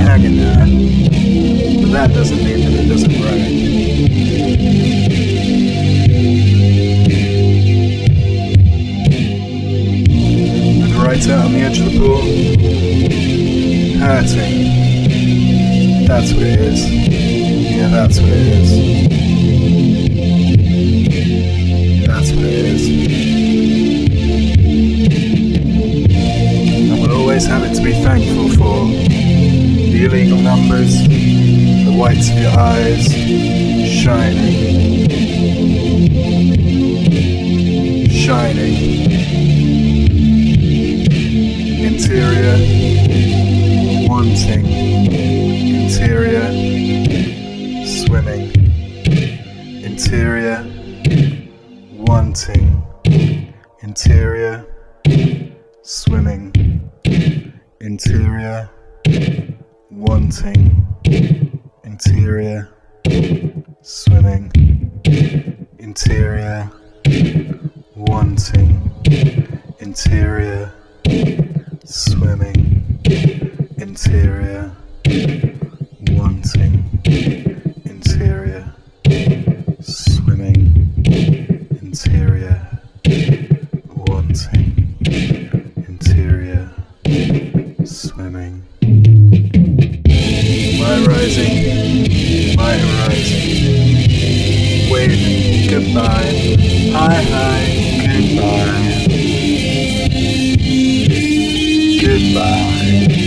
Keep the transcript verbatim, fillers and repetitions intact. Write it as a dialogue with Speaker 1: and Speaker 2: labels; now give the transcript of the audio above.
Speaker 1: hanging there, but that doesn't mean that it doesn't rain. And right out on the edge of the pool, hurting. That's what it is. Yeah, that's what it is. That's what it is. And we'll always have it to be thankful for. The illegal numbers, the whites of your eyes, shining. Shining. Interior, wanting. Interior, swimming. Interior, wanting. Interior, swimming. Interior, wanting. Interior, swimming. Interior, wanting. Interior, swimming. Interior, wanting. Interior, swimming. Interior, wanting. Interior, swimming. My rising, my horizon, waving goodbye, hi hi, goodbye, goodbye.